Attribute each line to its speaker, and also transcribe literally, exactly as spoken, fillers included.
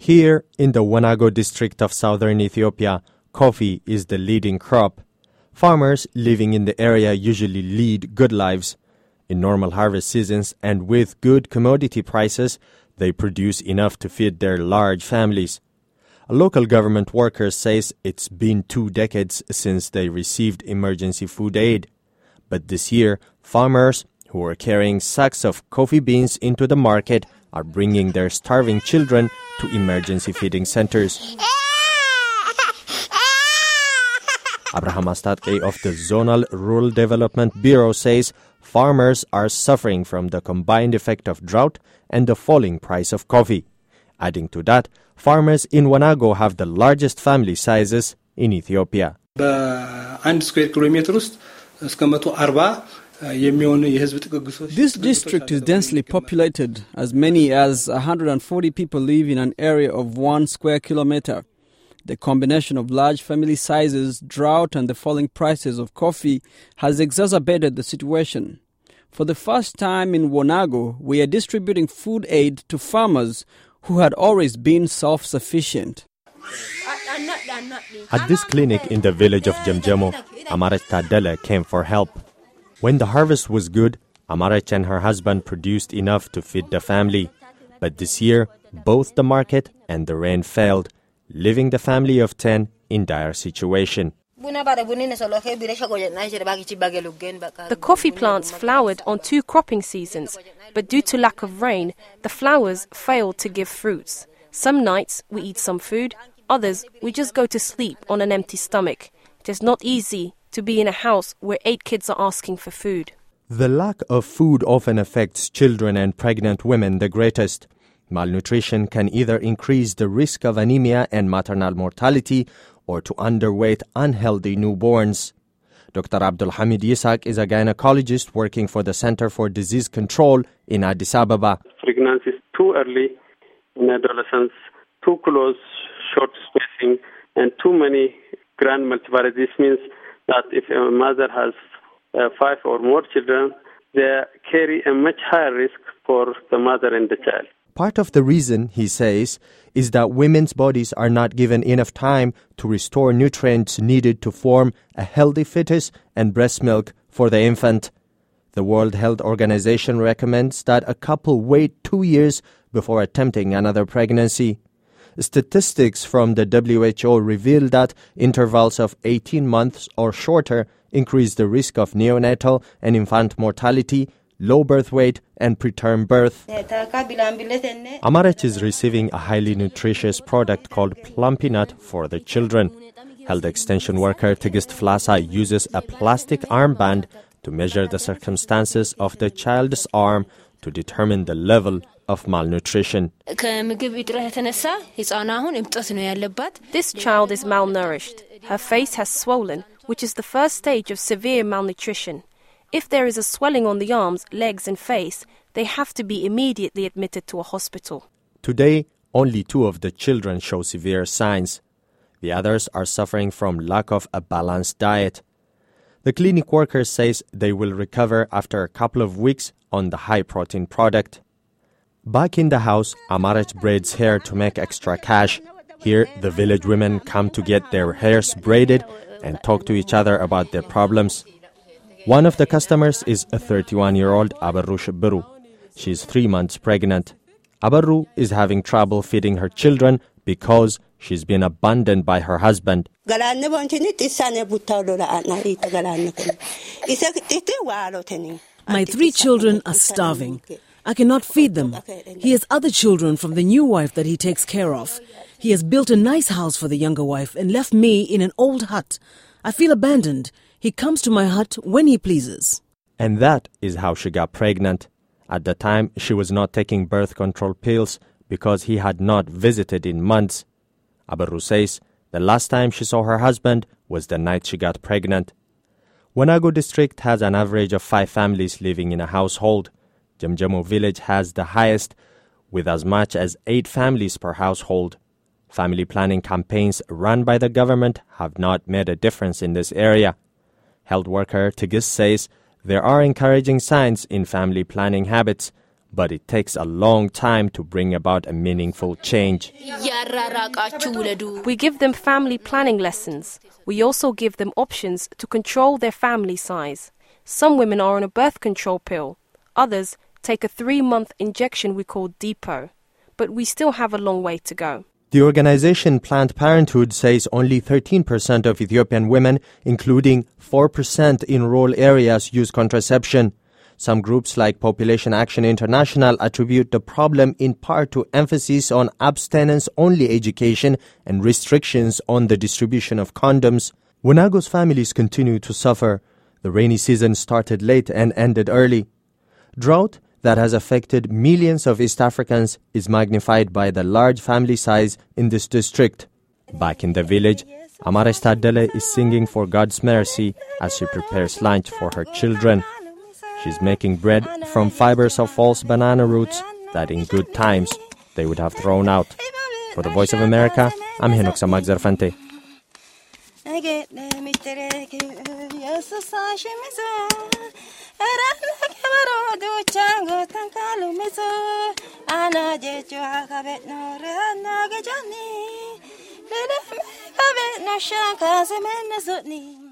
Speaker 1: Here in the Wanago district of southern Ethiopia, coffee is the leading crop. Farmers living in the area usually lead good lives. In normal harvest seasons and with good commodity prices, they produce enough to feed their large families. A local government worker says it's been two decades since they received emergency food aid. But this year, farmers who were carrying sacks of coffee beans into the market are bringing their starving children to emergency feeding centers. Abraham Astatke of the Zonal Rural Development Bureau says farmers are suffering from the combined effect of drought and the falling price of coffee. Adding to that, farmers in Wanago have the largest family sizes in Ethiopia.
Speaker 2: This district is densely populated, as many as one hundred forty people live in an area of one square kilometer. The combination of large family sizes, drought and the falling prices of coffee has exacerbated the situation. For the first time in Wanago, we are distributing food aid to farmers who had always been self-sufficient.
Speaker 1: At this clinic in the village of Jemjemo, Amarech Tadele came for help. When the harvest was good, Amarech and her husband produced enough to feed the family. But this year, both the market and the rain failed, leaving the family of ten in dire situation.
Speaker 3: The coffee plants flowered on two cropping seasons, but due to lack of rain, the flowers failed to give fruits. Some nights we eat some food, others we just go to sleep on an empty stomach. It is not easy to be in a house where eight kids are asking for food.
Speaker 1: The lack of food often affects children and pregnant women the greatest. Malnutrition can either increase the risk of anemia and maternal mortality or to underweight unhealthy newborns. Doctor Abdul Hamid Yisak is a gynecologist working for the Center for Disease Control in Addis Ababa.
Speaker 4: Pregnancy is too early in adolescence, too close, short spacing, and too many grand multivariate. This means that if a mother has uh, five or more children, they carry a much higher risk for the mother and the child.
Speaker 1: Part of the reason, he says, is that women's bodies are not given enough time to restore nutrients needed to form a healthy fetus and breast milk for the infant. The World Health Organization recommends that a couple wait two years before attempting another pregnancy. Statistics from the W H O reveal that intervals of eighteen months or shorter increase the risk of neonatal and infant mortality, low birth weight, and preterm birth. Amarech is receiving a highly nutritious product called Plumpy-Nut for the children. Health extension worker Tigist Flasa uses a plastic armband to measure the circumstances of the child's arm to determine the level of malnutrition.
Speaker 3: This child is malnourished. Her face has swollen, which is the first stage of severe malnutrition. If there is a swelling on the arms, legs and face, they have to be immediately admitted to a hospital.
Speaker 1: Today, only two of the children show severe signs. The others are suffering from lack of a balanced diet. The clinic worker says they will recover after a couple of weeks on the high-protein product. Back in the house, Amarech braids hair to make extra cash. Here, the village women come to get their hairs braided and talk to each other about their problems. One of the customers is a thirty-one-year-old Abarru Shibbiru. She is three months pregnant. Abarru is having trouble feeding her children because she's been abandoned by her husband.
Speaker 5: My three children are starving. I cannot feed them. He has other children from the new wife that he takes care of. He has built a nice house for the younger wife and left me in an old hut. I feel abandoned. He comes to my hut when he pleases.
Speaker 1: And that is how she got pregnant. At the time, she was not taking birth control pills because he had not visited in months. Abarru says the last time she saw her husband was the night she got pregnant. Wanago district has an average of five families living in a household. Jemjemo village has the highest, with as much as eight families per household. Family planning campaigns run by the government have not made a difference in this area. Health worker Tigis says there are encouraging signs in family planning habits. but it takes a long time to bring about a meaningful change.
Speaker 3: We give them family planning lessons. We also give them options to control their family size. Some women are on a birth control pill. Others take a three-month injection we call Depot. But we still have a long way to go.
Speaker 1: The organization Planned Parenthood says only thirteen percent of Ethiopian women, including four percent in rural areas, use contraception. Some groups like Population Action International attribute the problem in part to emphasis on abstinence-only education and restrictions on the distribution of condoms. Wenago's families continue to suffer. The rainy season started late and ended early. Drought that has affected millions of East Africans is magnified by the large family size in this district. Back in the village, Amares Tadele is singing for God's mercy as she prepares lunch for her children. She's making bread from fibers of false banana roots that in good times they would have thrown out. For the Voice of America, I'm Henok Samagzarfante.
Speaker 6: Ana